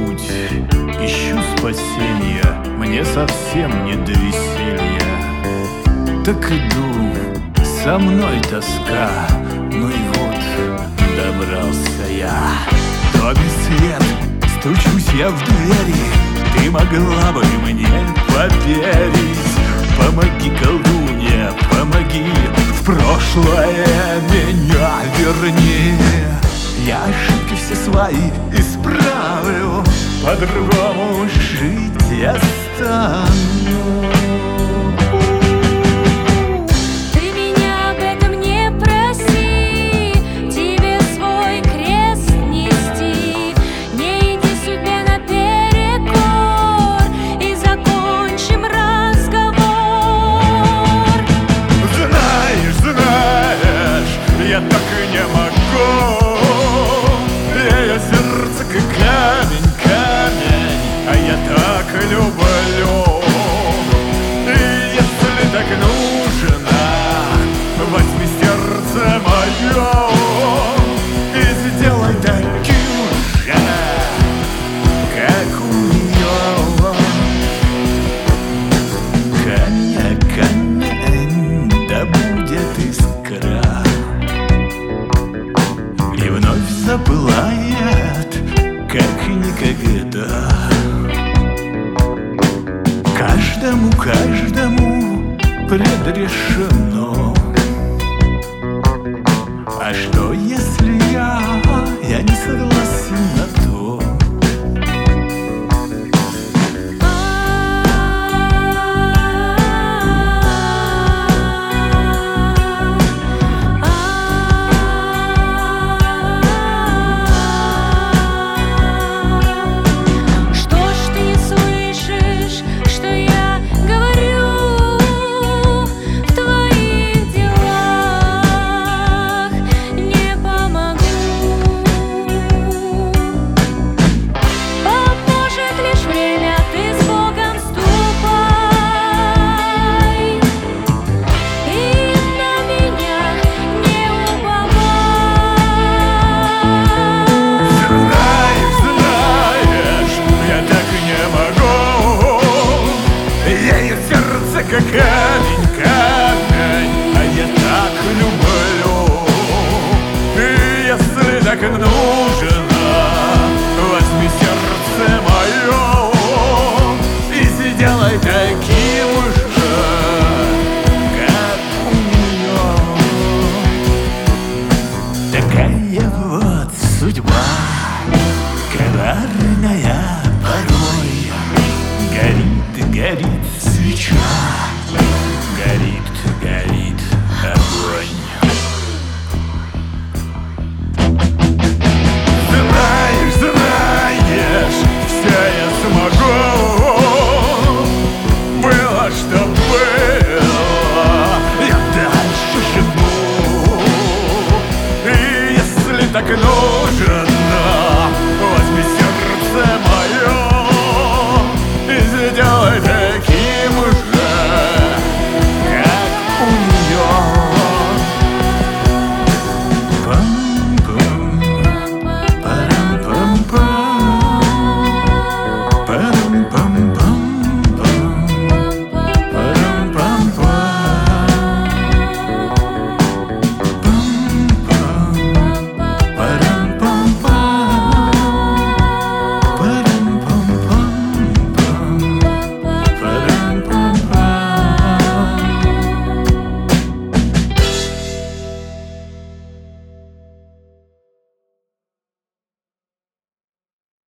путь, ищу спасения, мне совсем не до веселья. Так иду, со мной тоска, ну и вот добрался я. То без свет, стучусь я в двери, ты могла бы мне поверить. Помоги, колдунья, помоги, в прошлое меня верни. Я ошибки все свои исправлю, по-другому жить я стану. Ты меня об этом не проси, тебе свой крест нести. Не иди судьбе наперекор и закончим разговор. Знаешь, знаешь, я так и не могу. Я сердце как камень, камень, а я так люблю. И если так нужно, возьми сердце мое и сделай таким же, как у нее. Камень, камень, да будет искра, и вновь запылает, как никогда. Каждому, каждому предрешено. А что, если я не согласен?